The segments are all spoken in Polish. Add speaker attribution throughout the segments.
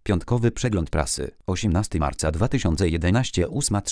Speaker 1: Piątkowy przegląd prasy. 18 marca 2011,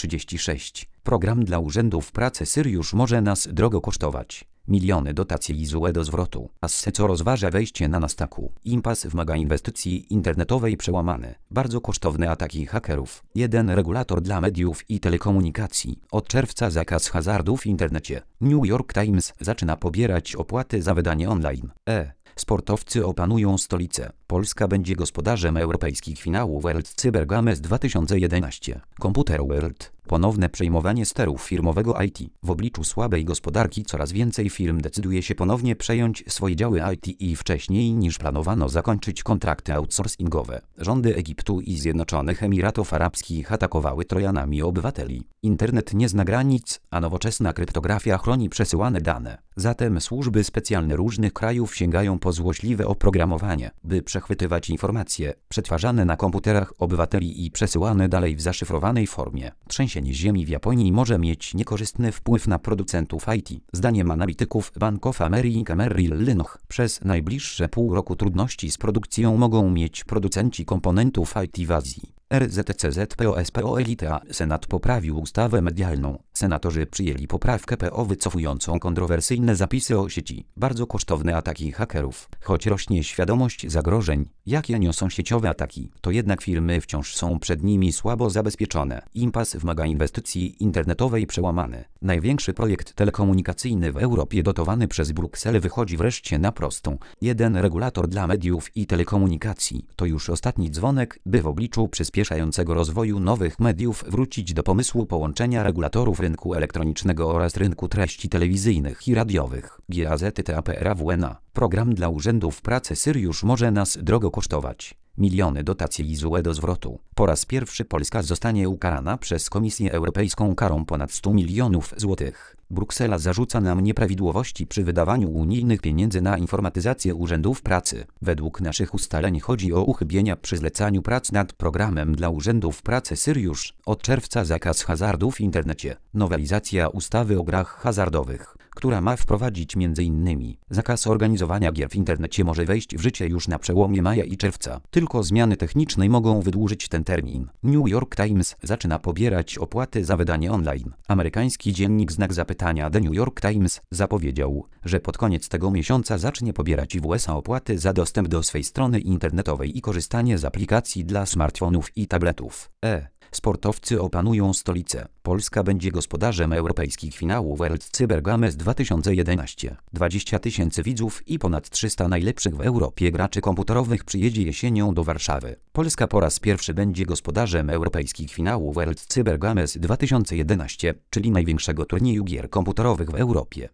Speaker 1: 8:36. Program dla urzędów pracy Syriusz może nas drogo kosztować. Miliony dotacji i złe do zwrotu. Asseco rozważa wejście na Nasdaqu. Impas w mega inwestycji internetowej przełamany. Bardzo kosztowne ataki hakerów. Jeden regulator dla mediów i telekomunikacji. Od czerwca zakaz hazardu w internecie. New York Times zaczyna pobierać opłaty za wydanie online. Sportowcy opanują stolicę. Polska będzie gospodarzem europejskich finałów World Cyber Games 2011. Computer World. Ponowne przejmowanie sterów firmowego IT. W obliczu słabej gospodarki coraz więcej firm decyduje się ponownie przejąć swoje działy IT i wcześniej niż planowano zakończyć kontrakty outsourcingowe. Rządy Egiptu i Zjednoczonych Emiratów Arabskich atakowały trojanami obywateli. Internet nie zna granic, a nowoczesna kryptografia chroni przesyłane dane. Zatem służby specjalne różnych krajów sięgają po złośliwe oprogramowanie, by przechwytywać informacje przetwarzane na komputerach obywateli i przesyłane dalej w zaszyfrowanej formie. Trzęsienie ziemi w Japonii może mieć niekorzystny wpływ na producentów IT. Zdaniem analityków Bank of America Merrill Lynch przez najbliższe pół roku trudności z produkcją mogą mieć producenci komponentów IT w Azji. RZCZ-POSPO-Elita. Senat poprawił ustawę medialną. Senatorzy przyjęli poprawkę PO wycofującą kontrowersyjne zapisy o sieci. Bardzo kosztowne ataki hakerów. Choć rośnie świadomość zagrożeń, jakie niosą sieciowe ataki, to jednak firmy wciąż są przed nimi słabo zabezpieczone. Impas w mega inwestycji internetowej przełamany. Największy projekt telekomunikacyjny w Europie dotowany przez Brukselę wychodzi wreszcie na prostą. Jeden regulator dla mediów i telekomunikacji. To już ostatni dzwonek, by w obliczu przyspieszającego rozwoju nowych mediów wrócić do pomysłu połączenia regulatorów rynku elektronicznego oraz rynku treści telewizyjnych i radiowych. GAZTAPRAWNA. Program dla urzędów pracy Syriusz może nas drogo kosztować. Miliony dotacji i złe do zwrotu. Po raz pierwszy Polska zostanie ukarana przez Komisję Europejską karą ponad 100 milionów złotych. Bruksela zarzuca nam nieprawidłowości przy wydawaniu unijnych pieniędzy na informatyzację urzędów pracy. Według naszych ustaleń chodzi o uchybienia przy zlecaniu prac nad programem dla urzędów pracy Syriusz. Od czerwca zakaz hazardu w internecie. Nowelizacja ustawy o grach hazardowych, która ma wprowadzić m.in. zakaz organizowania gier w internecie może wejść w życie już na przełomie maja i czerwca. Tylko zmiany techniczne mogą wydłużyć ten termin. New York Times zaczyna pobierać opłaty za wydanie online. Amerykański dziennik Znak Zapytania The New York Times zapowiedział, że pod koniec tego miesiąca zacznie pobierać w USA opłaty za dostęp do swej strony internetowej i korzystanie z aplikacji dla smartfonów i tabletów. Sportowcy opanują stolicę. Polska będzie gospodarzem europejskich finałów World Cyber Games 2011. 20 000 widzów i ponad 300 najlepszych w Europie graczy komputerowych przyjedzie jesienią do Warszawy. Polska po raz pierwszy będzie gospodarzem europejskich finałów World Cyber Games 2011, czyli największego turnieju gier komputerowych w Europie.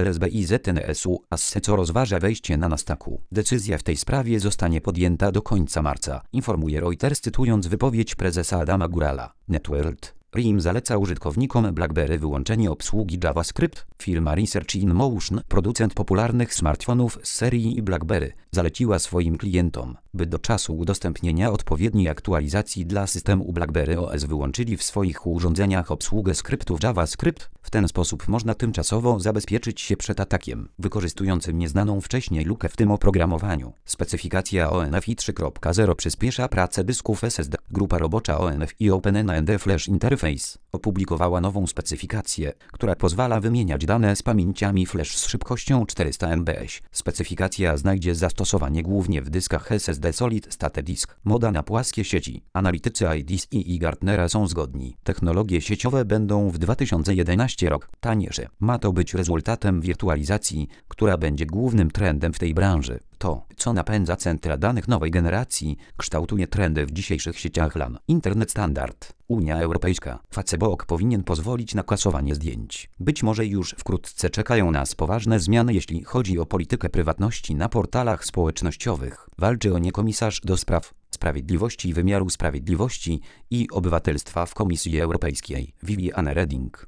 Speaker 1: PULSBIZNSU Asseco rozważa wejście na Nasdaqu. Decyzja w tej sprawie zostanie podjęta do końca marca, informuje Reuters cytując wypowiedź prezesa Adama Górala. NetWorld. RIM zaleca użytkownikom BlackBerry wyłączenie obsługi JavaScript. Firma Research in Motion, producent popularnych smartfonów z serii BlackBerry, zaleciła swoim klientom, by do czasu udostępnienia odpowiedniej aktualizacji dla systemu BlackBerry OS wyłączyli w swoich urządzeniach obsługę skryptów JavaScript. W ten sposób można tymczasowo zabezpieczyć się przed atakiem, wykorzystującym nieznaną wcześniej lukę w tym oprogramowaniu. Specyfikacja ONFI 3.0 przyspiesza pracę dysków SSD. Grupa robocza ONF i OpenNAND Flash Interface opublikowała nową specyfikację, która pozwala wymieniać dane z pamięciami flash z szybkością 400 MBS. Specyfikacja znajdzie zastosowanie głównie w dyskach SSD Solid State Disk. Moda na płaskie sieci. Analitycy IDC i Gartnera są zgodni. Technologie sieciowe będą w 2011 rok tańsze. Ma to być rezultatem wirtualizacji, która będzie głównym trendem w tej branży. To, co napędza centra danych nowej generacji, kształtuje trendy w dzisiejszych sieciach LAN. Internet Standard. Unia Europejska. Facebook powinien pozwolić na kasowanie zdjęć. Być może już wkrótce czekają nas poważne zmiany, jeśli chodzi o politykę prywatności na portalach społecznościowych. Walczy o nie komisarz do spraw sprawiedliwości i wymiaru sprawiedliwości i obywatelstwa w Komisji Europejskiej, Viviane Reding.